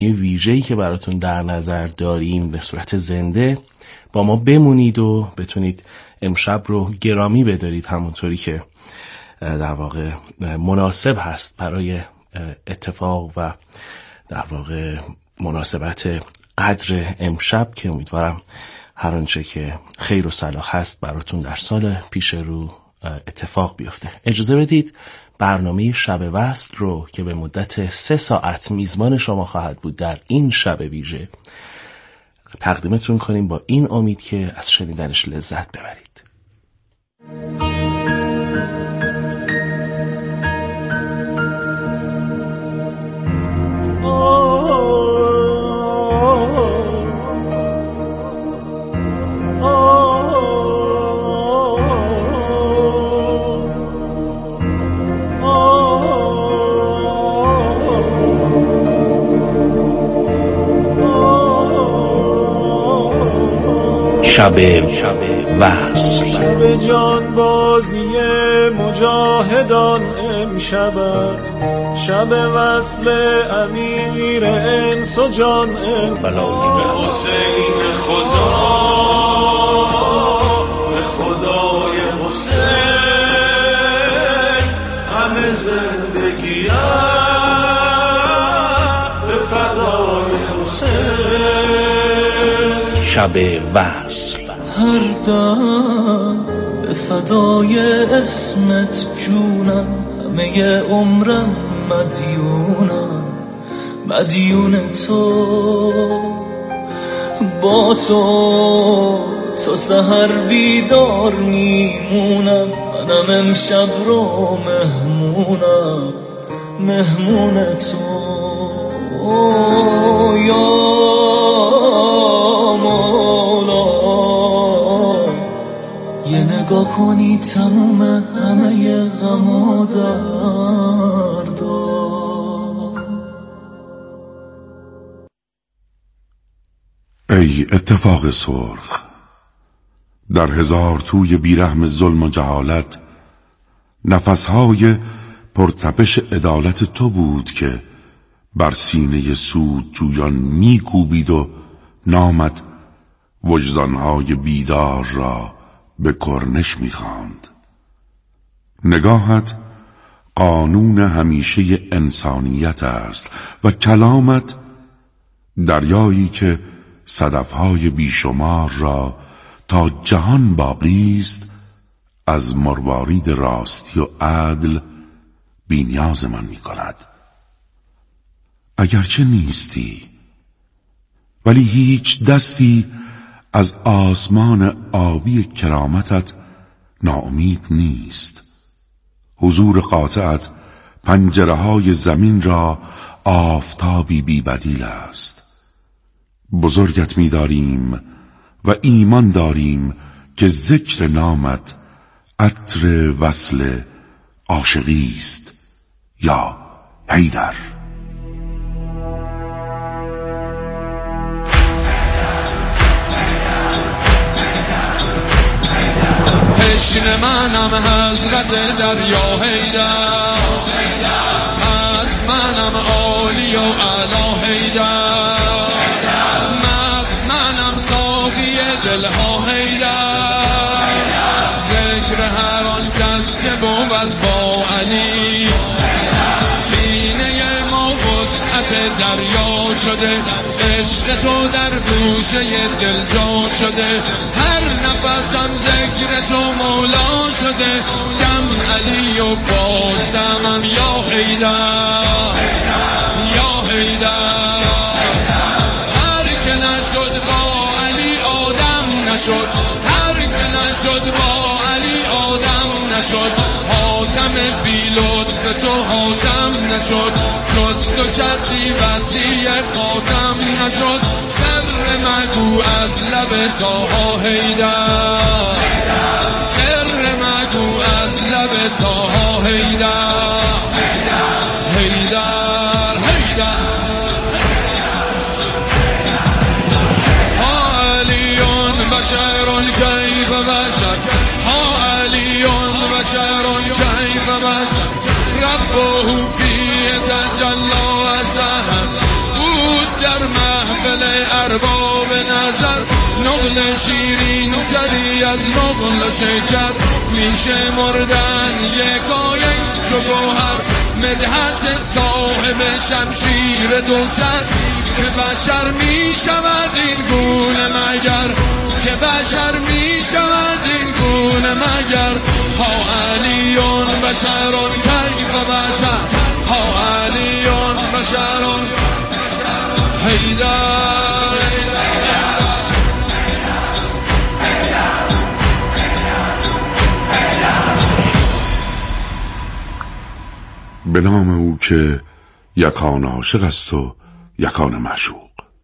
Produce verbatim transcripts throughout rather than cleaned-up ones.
ویژه‌ای که براتون در نظر داریم به صورت زنده با ما بمونید و بتونید امشب رو گرامی بدارید، همونطوری که در واقع مناسب هست برای اتفاق و در واقع مناسبت قدر امشب، که امیدوارم هر آنچه که خیر و صلاح هست براتون در سال پیش رو اتفاق بیفته. اجازه بدید برنامه شب وصل رو که به مدت سه ساعت میزبان شما خواهد بود در این شب ویژه تقدیمتون کنیم، با این امید که از شنیدنش لذت ببرید. شب وصل، شب جان بازی مجاهدان امشب است، شب وصل امیر انس و جان بلایی به حسین خدا، به خدای حسین همه زندگی به فدای حسین. شب وصل، هر دم به فدای اسمت جونم، همه عمرم مدیونم، مدیون تو، با تو تا سحر بیدار میمونم، منم امشب رو مهمونم، مهمون تو یا یه نگاه کنی تموم همه غم و دردا. ای اتفاق سرخ، در هزار توی بیرحم ظلم و جهالت نفسهای پرتپش عدالت تو بود که بر سینه سود جویان میکوبید و نامت وجدانهای بیدار را به کرنش میخواند. نگاهت قانون همیشه انسانیت است و کلامت دریایی که صدفهای بیشمار را تا جهان باقی است از مروارید راستی و عدل بی‌نیازمان میکند. اگرچه نیستی، ولی هیچ دستی از آسمان آبی کرامتت ناامید نیست. حضور قاطعت پنجره های زمین را آفتابی بی بدیل است. بزرگت می داریم و ایمان داریم که ذکر نامت عطر وصل عاشقی است یا حیدر. تشنه منم حضرت دریا حیدر، از منم عالی و اعلی حیدر، از منم ساقی دلها حیدر، ذکر هر آن کس که بود با علی، سینه ما وسعت دریا شده، عشق تو در گوشه دل جا شده، هر نفسم ذکر تو مولا شده، دم علی و بازدمم یا حیدر، یا حیدر. هر که نشد با علی آدم نشد، هر که نشد با علی آدم نشد، حاتم بی لطف تو حاتم نشد، جز تو کسی وسیع خاتم نشد، سر مگو از لب طاها حیدر، سر مگو از لب طاها حیدر، حیدر حیدر. ها علیون بشر کیف بشر، ها علیون بشر کیف بشر، ربه فی تجلی و زهر، بود محفل ارباب نظر، نقل شیرین تری از نقل شکر، میشه مردن یکایک چو گوهر، مدحت صاحب شمشیر دو سر، که بشر می شود این گونه مگر، که بشر می شود این گونه مگر. ها علیون بشرون کیف بشر، ها علیون بشرون حیدر. به نام او که یکان عاشق است و یکان معشوق.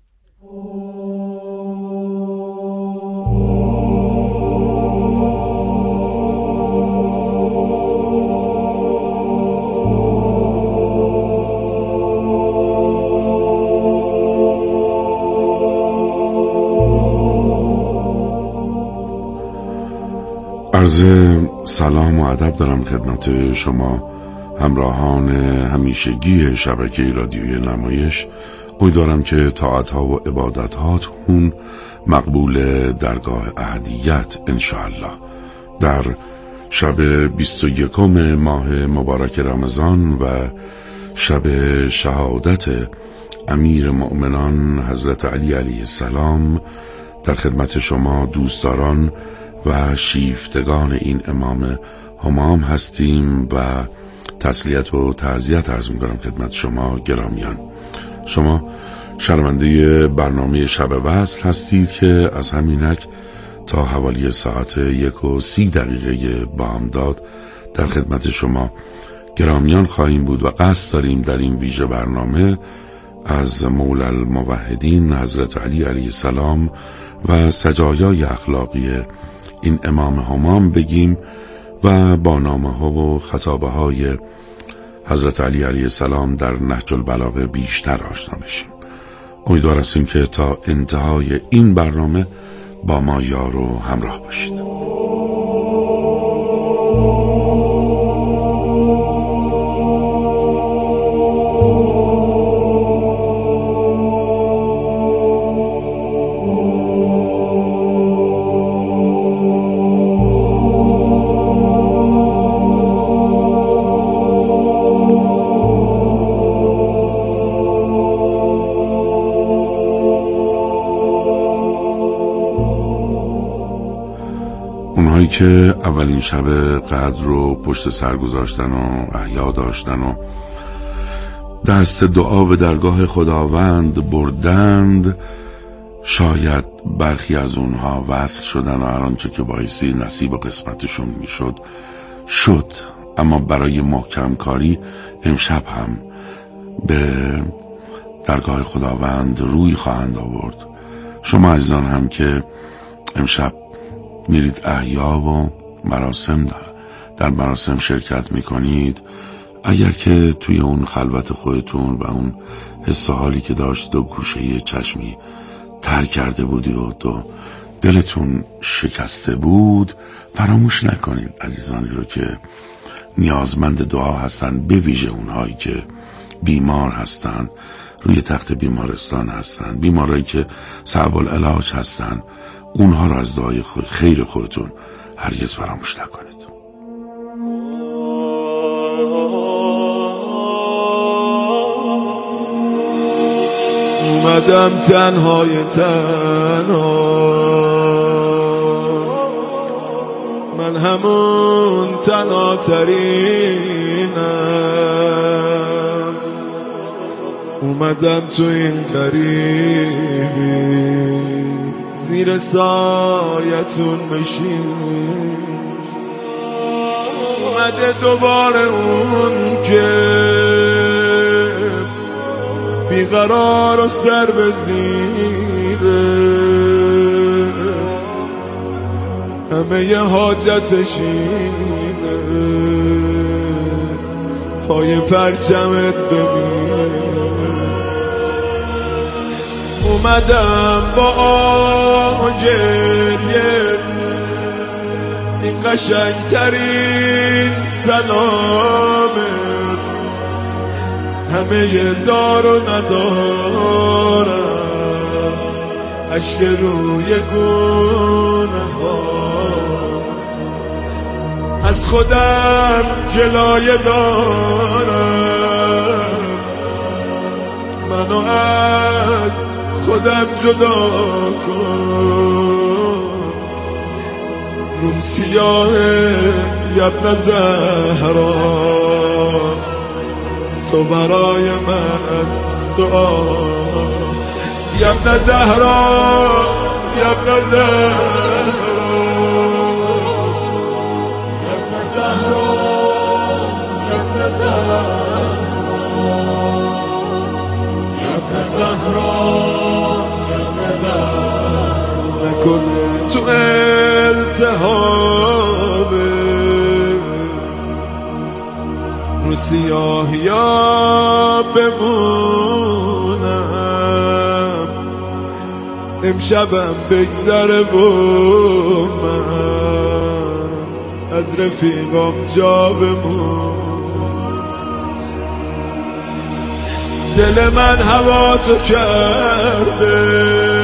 عرض سلام و ادب دارم خدمت شما همراهان همیشگی شبکه رادیوی نمایش. امیدوارم که طاعت‌ها و عبادت‌هاتون مقبول درگاه احدیت انشاءالله. در شب بیست و یکم ماه مبارک رمضان و شب شهادت امیر مؤمنان حضرت علی علیه السلام در خدمت شما دوستداران و شیفتگان این امام همام هستیم و تسلیت و تعزیت عرض می‌کنم خدمت شما گرامیان. شما شنونده برنامه شب وصل هستید که از همینک تا حوالی ساعت یک و سی دقیقه بامداد در خدمت شما گرامیان خواهیم بود و قصد داریم در این ویژه برنامه از مولا الموحدین حضرت علی علیه السلام و سجایای اخلاقی این امام همام بگیم و با نامه ها و خطابه های حضرت علی علیه السلام در نهج البلاغه بیشتر آشنا بشیم. امیدوار هستیم که تا انتهای این برنامه با ما یار و همراه باشید. اونهایی که اولین شب قدر رو پشت سر گذاشتن و احیا داشتن و دست دعا به درگاه خداوند بردند، شاید برخی از اونها وصل شدن و هر آنچه که بایستی نصیب و قسمتشون میشد شد. اما برای محکم کاری امشب هم به درگاه خداوند روی خواهند آورد. شما عزیزان هم که امشب میرید احیا و مراسم در مراسم شرکت میکنید، اگر که توی اون خلوت خودتون و اون حس حالی که داشت دو گوشه چشمی تر کرده بودی و دو دلتون شکسته بود، فراموش نکنید عزیزانی رو که نیازمند دعا هستن، به ویژه اونهایی که بیمار هستن، روی تخت بیمارستان هستن، بیمارایی که صعب العلاج هستن، اونها رو از دعای خود خیر خودتون هرگز فراموش نکنید. اومدم تنهای تنها، من همون تنها ترینم، اومدم تو این قریبی زیر سایتون بشین، اومده دوباره اون که بیقرار و سر به زیره، همه ی حاجتش اینه پای پرچمت ببین. اومدم با آجریه این قشنگترین سلامه، همه ی دار و ندارم اشک روی گونه ها، از خودم گلایه دارم، منو از خودم جدا کن. روم سیاهه یبن زهرا، تو برای من دعا. یبن زهرا یبن زهرا یبن زهرا یبن زهرا یبن زهرا یبن زهرا. نکنه تو التهابه رو سیاهیا بمونم، امشبم بگذره و من از رفیقام جا بمونم. دل من هوا تو کرده،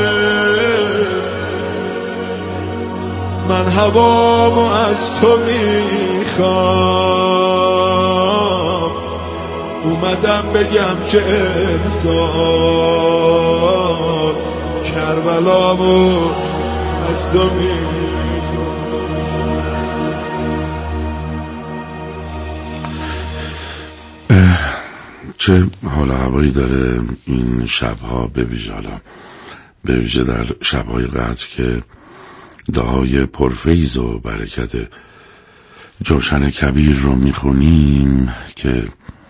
من هوامو از تو میخوام، اومدم بگم که انسان کربلامو از تو میخوام. چه حال هوایی داره این شبها، به ویژه حالا به ویژه در شبهای قدر که دعای پرفیض و برکت جوشن کبیر رو میخونیم که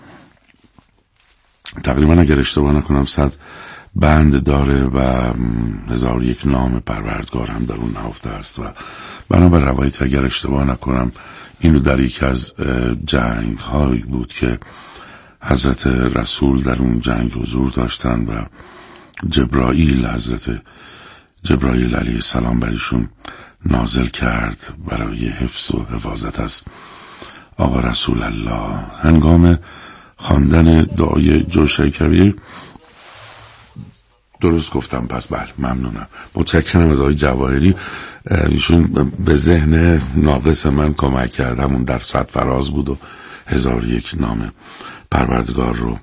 تقریبا اگر اشتباه نکنم صد بند داره و هزار یک نام پروردگار هم در اون نهفته است و بنابر روایت اگر اشتباه نکنم اینو در یک از جنگ هایی بود که حضرت رسول در اون جنگ حضور داشتن و جبرائیل حضرت جبرائیل علیه السلام بریشون نازل کرد برای حفظ و حفاظت از آقا رسول الله. هنگام خواندن دعای جوشن کبیر، درست گفتم پس بله ممنونم، متشکرم از آقای جواهری، ایشون به ذهن ناقص من کمک کرد، همون در صد فراز بود و هزار یک نام پروردگار رو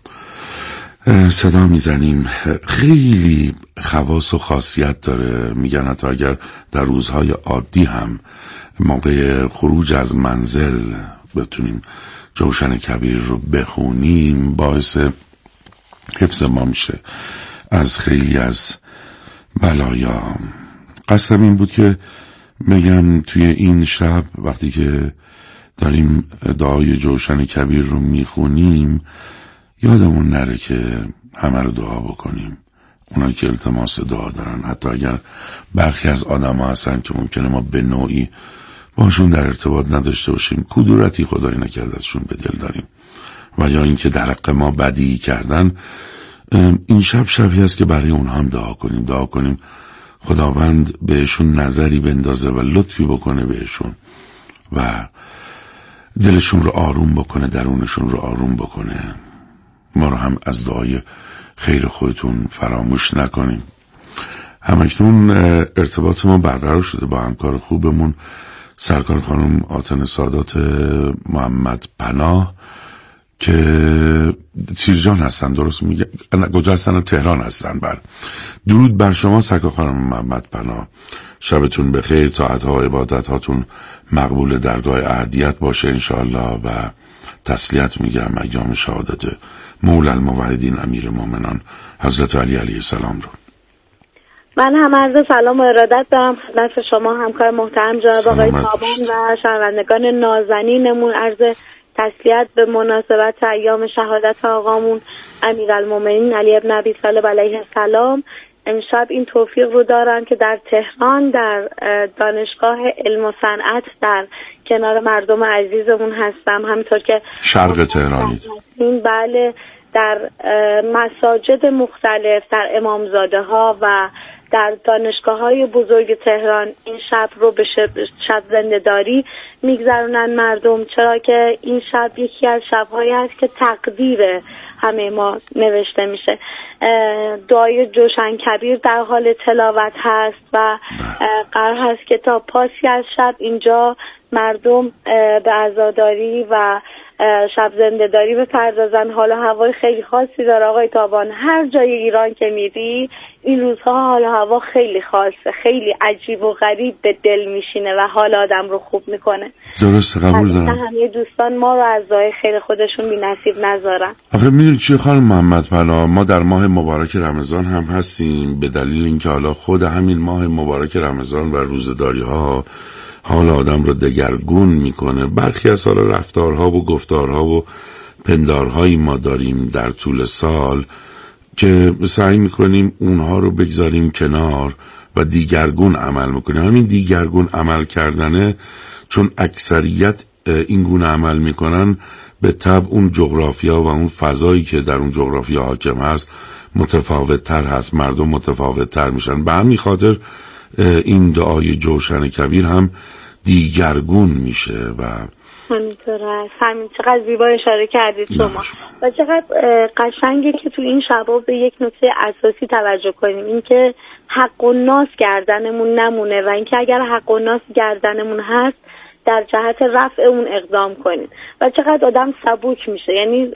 صدا میزنیم. خیلی خواص و خاصیت داره، میگن حتی اگر در روزهای عادی هم موقع خروج از منزل بتونیم جوشن کبیر رو بخونیم باعث حفظ ما میشه از خیلی از بلایا. قصدم این بود که میگم توی این شب وقتی که داریم دعای جوشن کبیر رو میخونیم یادمون نره که همه رو دعا بکنیم، اونا که التماس دعا دارن، حتی اگر برخی از آدم ها هستن که ممکنه ما به نوعی باشون در ارتباط نداشته باشیم، کدورتی خدایی نکرده ازشون به دل داریم و یا اینکه در حق ما بدی کردن، این شب شبی هست که برای اونها هم دعا کنیم دعا کنیم خداوند بهشون نظری بندازه و لطفی بکنه بهشون و دلشون رو آروم بکنه، درونشون رو آروم بکنه. ما رو هم از دعای خیر خودتون فراموش نکنیم. همکنون ارتباط ما برقرار شده با همکار خوبمون سرکار خانم آتن سادات محمد پناه که تیرجان هستن، درست میگه؟ کجا هستن؟ تهران هستن. بر درود بر شما سرکار خانم محمد پناه، شبتون بخیر، طاعت‌ها و عبادت‌هاتون مقبول درگاه احدیت باشه انشاءالله و تسلیت میگم ایام شهادت مولا الموحدین امیر مومنان حضرت علی علیه السلام رو. من هم عرض سلام و ارادت دارم خدمت شما همکار محترم جناب آقای تابان و شنوندگان نازنینمون. عرض تسلیت به مناسبت ایام شهادت آقامون امیرالمومنین علی بن ابی طالب علیه السلام. امشب این توفیق رو دارم که در تهران در دانشگاه علم و صنعت در کنار مردم عزیزمون هستم، همینطور که شرق تهرانید. بله، در مساجد مختلف، در امامزاده ها و در دانشگاه های بزرگ تهران این شب رو به شب زنده‌داری میگذرونن مردم، چرا که این شب یکی از شب‌هایی است که تقدیر همه ما نوشته میشه. دعای جوشن کبیر در حال تلاوت هست و قرار هست که تا پاسی از شب اینجا مردم به عزاداری و شب زنده‌داری بپردازن. حالا هوای خیلی خاصی داره آقای تابان، هر جای ایران که میری این روزها حالا هوا خیلی خاصه، خیلی عجیب و غریب به دل میشینه و حال آدم رو خوب میکنه. درست، قبول دارم. همه دوستان ما رو از راه خیر خودشون بی نصیب نذارن. آخه میدونی چیه خانم محمد پناه، ما در ماه مبارک رمضان هم هستیم، به دلیل اینکه حالا خود همین ماه مبارک رمضان و روزداری ها حال آدم رو دگرگون میکنه. برخی از حالا رفتارها و گفتارها و پندارهایی ما داریم در طول سال که سعی میکنیم اونها رو بگذاریم کنار و دیگرگون عمل میکنیم. همین دیگرگون عمل کردنه، چون اکثریت این گونه عمل میکنن، به طبع اون جغرافیا و اون فضایی که در اون جغرافیا حاکم هست متفاوت تر هست، مردم متفاوت تر میشن. به همین خاطر این دعای جوشن کبیر هم دیگرگون میشه و همینطور هست. همین چقدر زیبا اشاره کردید شما و چقدر قشنگه که تو این شبا به یک نکته اساسی توجه کنیم، اینکه حق و ناس گردنمون نمونه و اینکه اگر حق و ناس گردنمون هست در جهت رفع اون اقدام کنیم و چقدر آدم سبک میشه. یعنی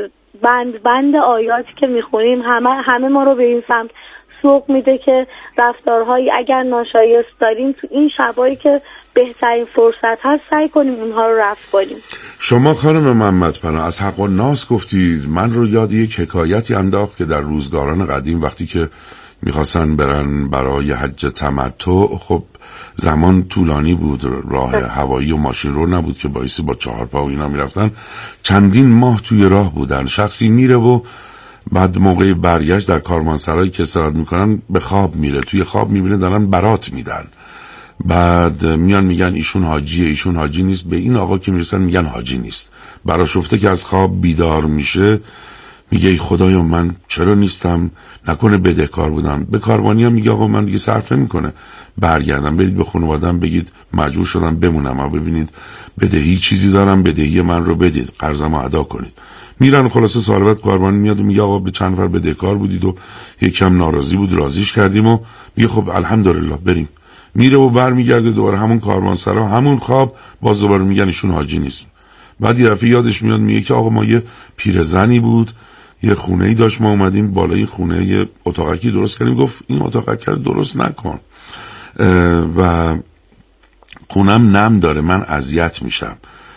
بند بند آیاتی که میخونیم همه همه ما رو به این سمت سوق میده که رفتارهایی اگر ناشایست داریم تو این شبایی که بهترین فرصت هست سعی کنیم اونها رو رفع کنیم. شما خانم محمد پناه از حق و ناس گفتید، من رو یاد یک حکایتی انداخت که در روزگاران قدیم وقتی که میخواستن برن برای حج تمتع، خب زمان طولانی بود، راه هوایی و ماشین رو نبود که بایستی با چهار پا و اینا میرفتن، چندین ماه توی راه بودن. شخصی میره و بعد موقع برگشت در کاروانسرایی که استراحت میکنن به خواب میره، توی خواب میبینه دارن برات میدن، بعد میان میگن ایشون حاجیه، ایشون حاجی نیست. به این آقا که میرسن میگن حاجی نیست. براشفته که از خواب بیدار میشه میگه ای خدایا من چرا نیستم، نکنه بدهکار بودم. به کاروانی هم میگه آقا من دیگه صرف نمیکنه، برگردم برید به خانواده‌ام بگید مجبور شدم بمونم، اما ببینید بدهی چیزی دارم، بدهی من رو بدید، قرضمو ادا کنید. میرن خلاصه سال بعد کاروانی میاد و میگه آقا به چند نفر بدهکار بودید و یکم ناراضی بود راضیش کردیم و میگه خب الحمدلله بریم. میره و برمیگرده دوباره همون کاروانسرا، همون خواب، باز دوباره میگن ایشون حاجی نیست. بعد یه دفعه یادش میاد میگه که آقا ما یه پیرزنی بود، یه خونه‌ای داشت، ما اومدیم بالای خونه یه اتاقکی درست کردیم. گفت این اتاقک رو درست نکن و خونم نم داره، من اذیت میشم.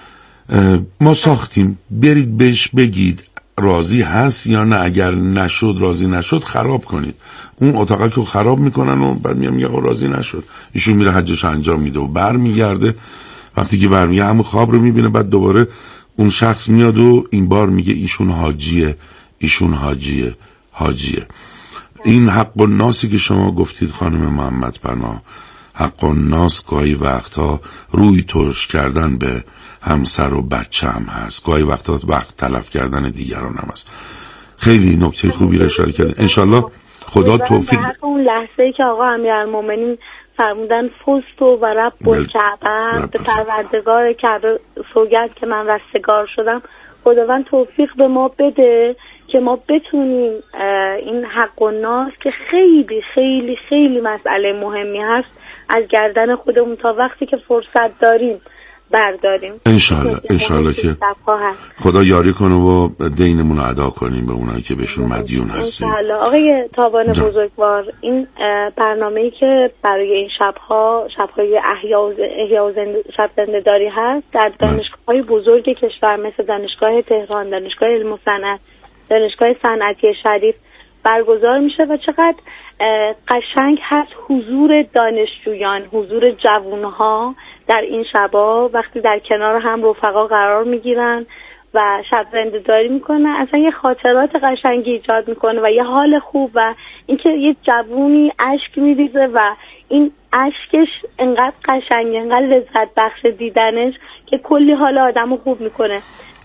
ما ساختیم، برید بهش بگید راضی هست یا نه، اگر نشد راضی نشد خراب کنید. اون اتاقک رو خراب میکنن و بعد میگم میگه راضی نشد. ایشون میره حجش انجام میده و برمیگرده. وقتی که برمیگرده همون خواب رو میبینه. بعد دوباره اون شخص میاد و این بار میگه ایشون حاجیه، ایشون حاجیه، حاجیه. این حق و ناسی که شما گفتید خانم محمد پناه، حق و ناس گاهی وقتا روی ترش کردن به همسر و بچه هم هست، گاهی وقتا وقت تلف کردن دیگران هم هست. خیلی نکته خوبی رو اشاره کردید. انشالله خدا توفیق. به حق اون لحظه‌ای که آقا امیرالمومنین فرمودن فستو و رب الکعبه، به پروردگار کعبه سوگند که من رستگار شدم، خداوند توفیق به ما بده که ما بتونیم این حق و ناس که خیلی خیلی خیلی مسئله مهمی هست از گردن خودمون تا وقتی که فرصت داریم برداریم. انشالله انشالله که خدا یاری کنه و دینمون رو ادا کنیم به اونایی که بهشون مدیون هستیم. انشالله. آقای تابان بزرگوار، این برنامه‌ای که برای این شبها شب‌های احیا و شب زنده‌داری هست در دانشگاه‌های بزرگ کشور مثل دانشگاه تهران، دانشگاه علم و صنعت، دانشگاه صنعتی شریف برگزار میشه و چقدر قشنگ هست حضور دانشجویان، حضور جوانها در این شبا وقتی در کنار هم رفقا قرار میگیرن و شب زنده‌داری میکنن، اصلا یه خاطرات قشنگی ایجاد میکنه و یه حال خوب و اینکه یه جوونی اشک میریزه و این اشکش انقدر قشنگه، انقدر لذت بخش دیدنش که کلی حال آدمو خوب میکنه.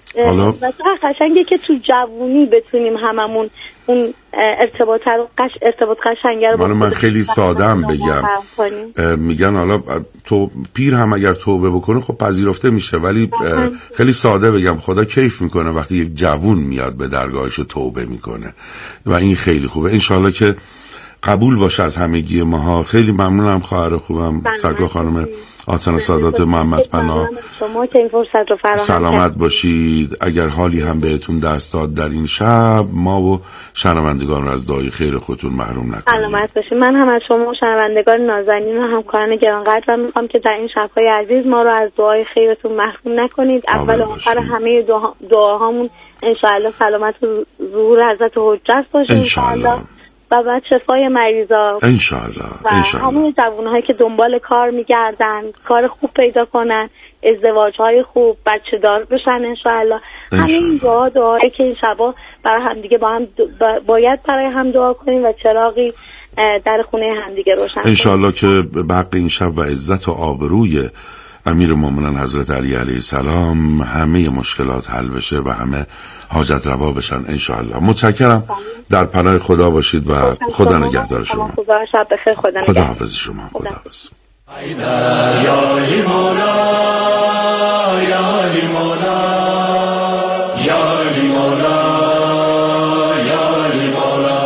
حالا و قشنگه که تو جوونی بتونیم هممون اون ارتباط رو قش ارتباط قشنگه رو من من خیلی ساده‌ام بگم، میگن حالا تو پیر هم اگر توبه بکنه خب پذیرفته میشه، ولی خیلی ساده بگم خدا کیف میکنه وقتی یک جوون میاد به درگاهش و توبه میکنه و این خیلی خوبه. انشالله که قبول باشه از همگی ماها. خیلی ممنونم خواهر خوبم سرکار خانم آتنا سادات محمد پناه، شما که این فرصت رو فراهم سلامت باشید. اگر حالی هم بهتون دست داد در این شب، ما و شنوندگان رو از دعای خیر خودتون محروم نکنید. سلامت باشید. من هم از شما و شنوندگان نازنین و همکاران گرانقدر میخوام که در این شب‌های عزیز ما رو از دعای خیرتون محروم نکنید. اول و آخر همه دعا دعاهامون انشاءالله سلامت و ظهور حضرت حجت باشه انشاءالله، و بعد شفای مریضا انشاءالله، و همون جوانهایی که دنبال کار میگردن کار خوب پیدا کنن، ازدواجهای خوب، بچه دار بشن انشاءالله. همین دعا دعایی که این شبا برای همدیگه با هم باید برای هم دعا کنیم و چراغی در خونه همدیگه روشن انشاءالله که به حق این شب و عزت و آبروی امیر مومنان حضرت علی علیه السلام همه مشکلات حل بشه و همه حاجت روا بشن انشاءالله. متشکرم. در پناه خدا باشید و خدا نگهدار شما. خدا شب بخیر. خدا خدا حافظ شما. خدا حافظ. یا علی مولا یا علی مولا یا علی مولا یا علی مولا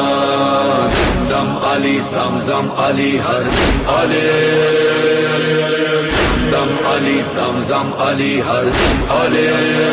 دم علی زمزم علی هر علی دم علی زمزم علی هر علی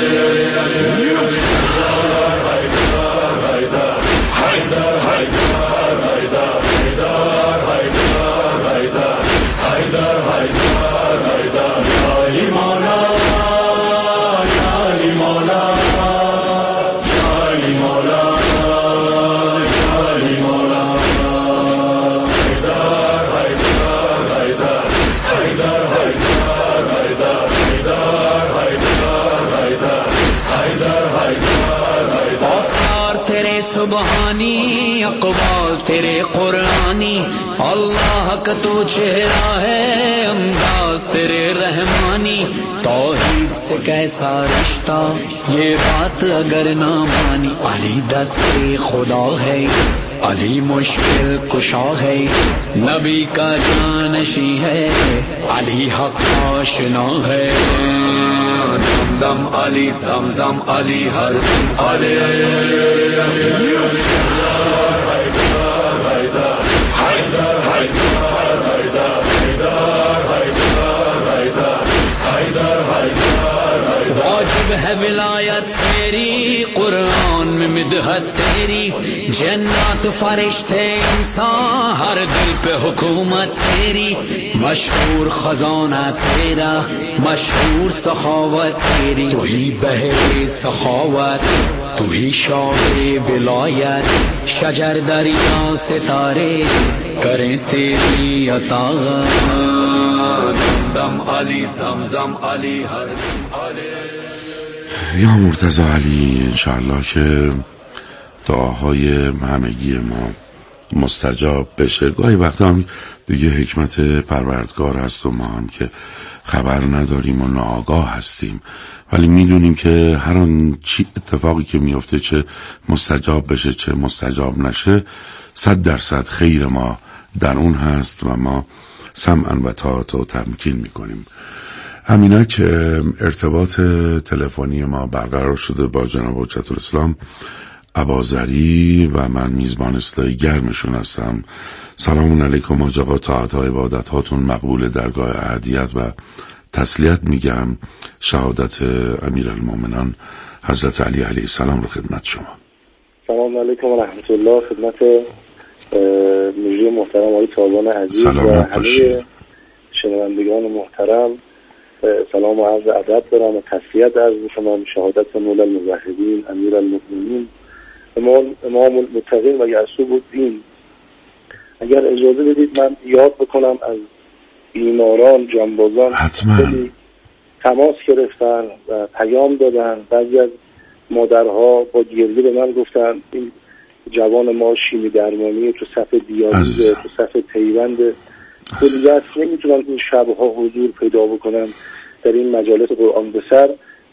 सुबहानी अक़बाल तेरे कुरानी अल्लाह का तू चेहरा है अंदाज तेरे रहमानी तौहीद से कैसा रिश्ता ये बात अगर ना मानी अली दस्ते खुदा है अली मुश्किल कुशा है नबी का जानशी है अली हक आशना है दम अली ज़मज़म अली हर अली वाजिब है विलायत तेरी कुरान में मिदहत तेरी जन्नत फरिश्ते इंसान हर दिल पे हुकूमत तेरी मशहूर खजाना तेरा मशहूर सखावत तेरी तू ही बहरे सखावत तू ही शाहे विलायत शजर दरिया सितारे करें तेरी अताअत दम अली ज़मज़म अली हर अली یا مرتضی علی. انشاءالله که دعاهای همگی ما مستجاب بشه. گاهی وقتا هم دیگه حکمت پروردگار هست و ما هم که خبر نداریم و ناآگاه هستیم، ولی میدونیم که هر آن چی اتفاقی که میفته چه مستجاب بشه چه مستجاب نشه صد درصد خیر ما در اون هست و ما سمعا و طاعت و تمکین میکنیم. همینا که ارتباط تلفنی ما برقرار شده با جناب حجت الاسلام اباظری و من میزبان اصلاحی گرمشون هستم. سلام علیکم حاج آقا، طاعت و عبادت هاتون مقبول درگاه احدیت و تسلیت میگم. شهادت امیرالمومنان حضرت علی علیه السلام رو خدمت شما. سلام علیکم و رحمت الله. خدمت مجری محترم آقای تابان عزیز و همه شنوندگان محترم سلام و عرض ادب دارم و تسلیت عرض می‌کنم. شهادت مولا الموحدین امیرالمؤمنین امام امام المتقین و یعصوب الدین. اگر اجازه بدید من یاد بکنم از بیماران جانبازان خیلی تماس گرفتن و پیام دادن. بعضی از مادرها با گریه به من گفتن این جوان ما شیمی درمانی تو صف دیالیز تو صف پیوند کلیت نمیتونن این شبها حضور پیدا بکنن در این مجالس قرآن به سر.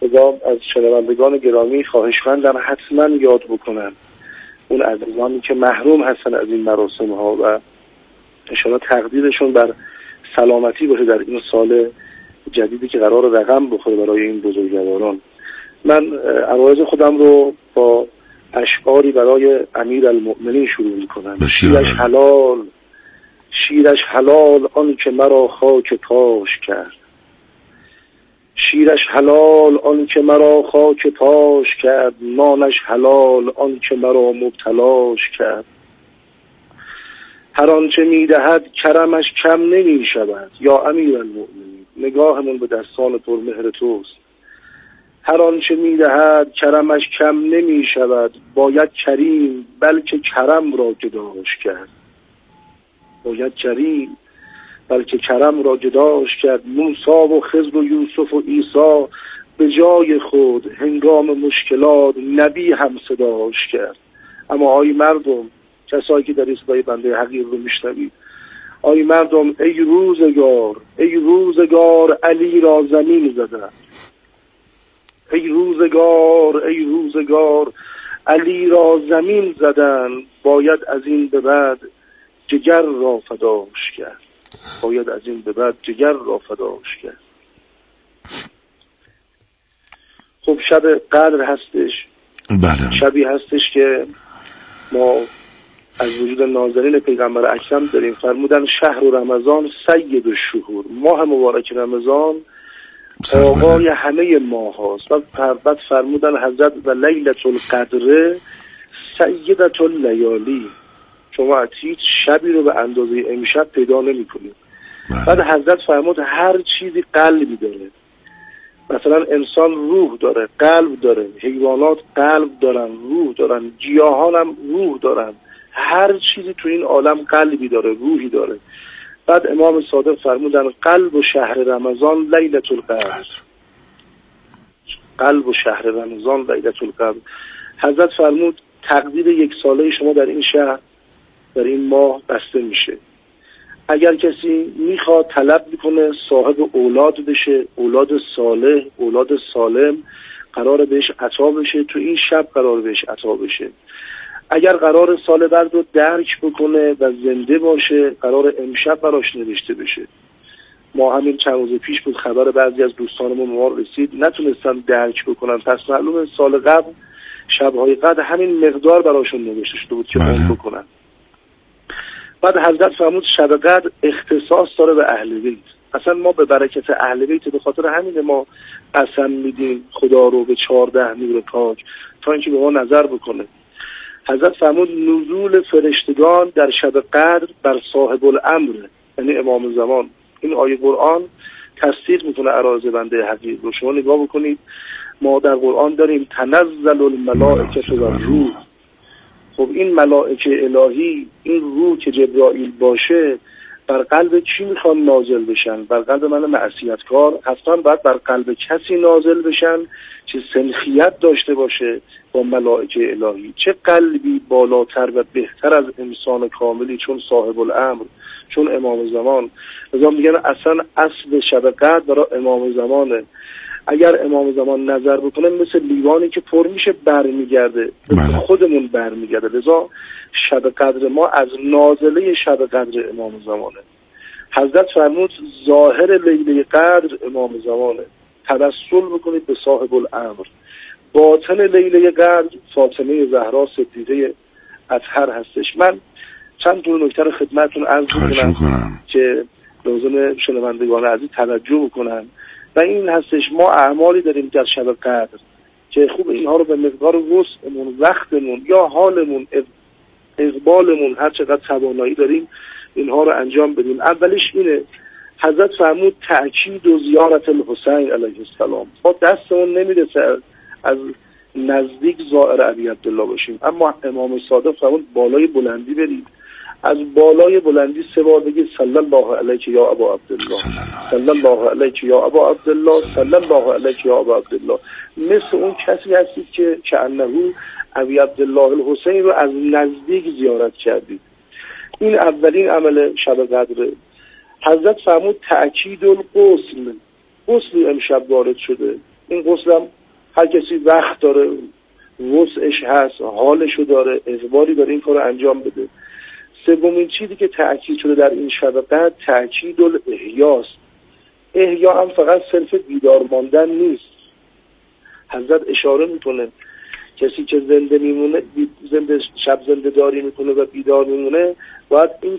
لذا از شنوندگان گرامی خواهشمندم حتما یاد بکنن اون عزیزانی که محروم هستن از این مراسم ها و انشاءالله تقدیرشون بر سلامتی باشه در این سال جدیدی که قرار رقم بخوره برای این بزرگواران. من عرایض خودم رو با اشعاری برای امیرالمؤمنین شروع میکنم. شیرش حلال شیرش حلال آن که مرا خاک پاش کرد، شیرش حلال آن که مرا خاک پاش کرد، نانش حلال آن که مرا مبتلاش کرد. هر آنچه میدهد کرمش کم نمی شود یا امیرالمؤمنین، نگاهمون به دستان پرمهر توست. هر آنچه میدهد کرمش کم نمی شود، باید کریم بلکه کرم را جداش کرد، باید کریم بلکه کرم را جداش کرد. موسی و خضر و یوسف و عیسی به جای خود هنگام مشکلات نبی هم صداش کرد. اما آی مردم، کسایی که در این صدای بنده حقیر رو میشنوید، آی مردم، ای روزگار ای روزگار علی را زمین زدن، ای روزگار ای روزگار علی را زمین زدن، باید از این به بعد جگر را فداش کرد، باید از این به بعد جگر را فداش کرد. خب شب قدر هستش. بله. شبی هستش که ما از وجود نازنین پیغمبر اکرم داریم. فرمودن شهر رمضان سید الشهور، ماه مبارک رمضان آقای همه ماه هاست. و بعد فرمودن حضرت و لیلة القدر سیدة اللیالی، شما هیچ شبی رو به اندازه امشب پیدا نمی کنید. بعد حضرت فرمود هر چیزی قلبی داره، مثلا انسان روح داره، قلب داره، حیوانات قلب دارن، روح دارن، گیاهان هم روح دارن، هر چیزی تو این عالم قلبی داره، روحی داره. بعد امام صادق فرمودن قلب و شهر رمضان لیلة القدر، قلب و شهر رمضان لیلة القدر. حضرت فرمود تقدیر یک ساله شما در این شهر در این ماه بسته میشه. اگر کسی میخواد طلب میکنه صاحب اولاد بشه، اولاد صالح، اولاد سالم، قرار بهش عطا بشه، تو این شب قرار بهش عطا بشه. اگر قرار سال بعد رو درک بکنه و زنده باشه، قرار امشب براش نوشته بشه. ما همین چند روز پیش بود خبر بعضی از دوستانمون ما رسید نتونستن درک بکنن، پس معلومه سال قبل شب‌های قدر همین مقدار براشون نوشته شده بود که اون بکنن. بعد حضرت فرمود شب قدر اختصاص داره به اهل بیت. اصلا ما به برکت اهل بیت به خاطر همین ما قسم میدیم خدا رو به چهارده نور پاک تا اینکه به ما نظر بکنه. حضرت فرمود نزول فرشتگان در شب قدر بر صاحب الامر، یعنی امام زمان. این آیه قرآن تصدیق میکنه عرایض بنده حقیر رو. شما نگاه بکنید، ما در قرآن داریم تنزل الملائکه و روح. خب این ملائکه الهی، این روح که جبرائیل باشه، بر قلب کی میخوان نازل بشن؟ بر قلب من معصیتکار؟ حتما باید بر قلب کسی نازل بشن که سنخیت داشته باشه با ملائکه الهی. چه قلبی بالاتر و بهتر از انسان کاملی چون صاحب الامر، چون امام زمان. لذا میگن اصلا اصل شب قدر برای امام زمانه. اگر امام زمان نظر بکنه مثل لیوانی که پر میشه برمیگرده، مثل خودمون برمیگرده. لذا شب قدر ما از نازله شب قدر امام زمانه. حضرت فرمود ظاهر لیله قدر امام زمانه، توسل بکنید به صاحب الامر. باطن لیله قدر فاطمه زهرا صدیقه اطهر هستش. من چند دو نکته رو خدمتتون عرض می‌کنم که لازم شنوندگان عزیز توجه بکنن و این هستش ما اعمالی داریم در شب قدر که خوب اینها رو به مقدار وسعمون، وقتمون یا حالمون، اقبالمون، هر چقدر توانایی داریم اینها رو انجام بدیم. اولیش اینه حضرت فرمود تأکید و زیارت الحسین علیه السلام. ما دستمون نمیرسه از نزدیک زائر ابی عبدالله باشیم، اما امام صادق فرمود بالای بلندی برید، از بالای بلندی سه بار بگید صلی الله علیک یا ابا عبدالله، صلی الله علیک یا ابا عبدالله، صلی الله علیک یا ابا عبدالله. مثل اون کسی هستید که کأنه ابی عبدالله الحسین رو از نزدیک زیارت کردید. این اولین عمل شب قدره. حضرت فرمود تأکید الغسل، غسل امشب وارد شده، این غسلم هر کسی وقت داره، وسعش هست، حالشو داره، اجباری داره این کار رو انجام بده. سومین چیزی که تأکید شده در این شب قدر تأکید الاحیاست. احیا هم فقط صرف بیدار ماندن نیست. حضرت اشاره میکنه کسی که زنده میمونه، زنده شب زنده داری میکنه و بیدار میمونه، باید این